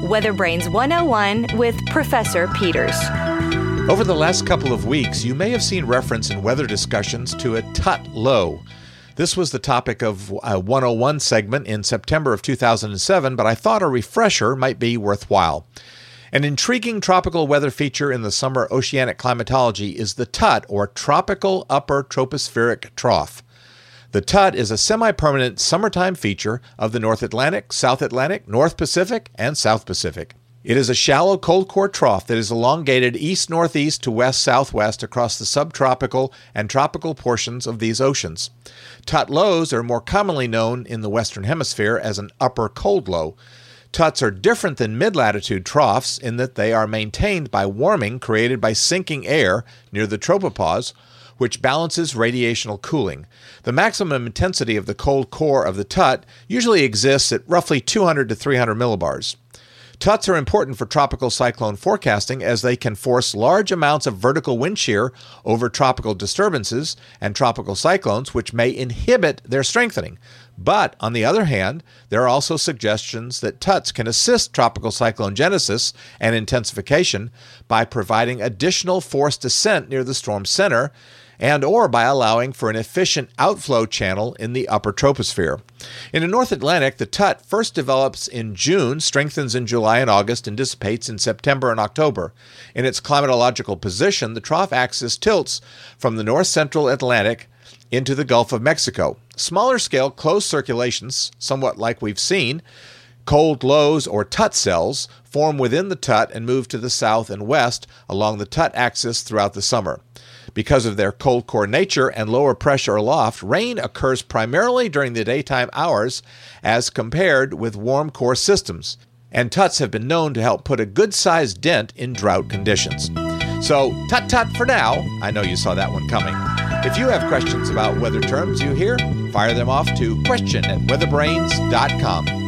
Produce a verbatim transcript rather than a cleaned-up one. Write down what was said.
Weather Brains one oh one with Professor Peters. Over the last couple of weeks, you may have seen reference in weather discussions to a Tut low. This was the topic of a one oh one segment in September of two thousand seven, but I thought a refresher might be worthwhile. An intriguing tropical weather feature in the summer oceanic climatology is the Tut, or Tropical Upper Tropospheric Trough. The Tut is a semi-permanent summertime feature of the North Atlantic, South Atlantic, North Pacific, and South Pacific. It is a shallow cold core trough that is elongated east-northeast to west-southwest across the subtropical and tropical portions of these oceans. Tut lows are more commonly known in the Western Hemisphere as an upper cold low. Tuts are different than mid-latitude troughs in that they are maintained by warming created by sinking air near the tropopause, which balances radiational cooling. The maximum intensity of the cold core of the Tut usually exists at roughly two hundred to three hundred millibars. Tuts are important for tropical cyclone forecasting as they can force large amounts of vertical wind shear over tropical disturbances and tropical cyclones, which may inhibit their strengthening. But, on the other hand, there are also suggestions that Tuts can assist tropical cyclone genesis and intensification by providing additional force descent near the storm center and or by allowing for an efficient outflow channel in the upper troposphere. In the North Atlantic, the Tut first develops in June, strengthens in July and August, and dissipates in September and October. In its climatological position, the trough axis tilts from the north-central Atlantic into the Gulf of Mexico. Smaller-scale closed circulations, somewhat like we've seen, cold lows or Tut cells form within the Tut and move to the south and west along the Tut axis throughout the summer. Because of their cold core nature and lower pressure aloft, rain occurs primarily during the daytime hours as compared with warm core systems, and Tuts have been known to help put a good-sized dent in drought conditions. So, tut-tut for now. I know you saw that one coming. If you have questions about weather terms you hear, fire them off to question at weatherbrains dot com.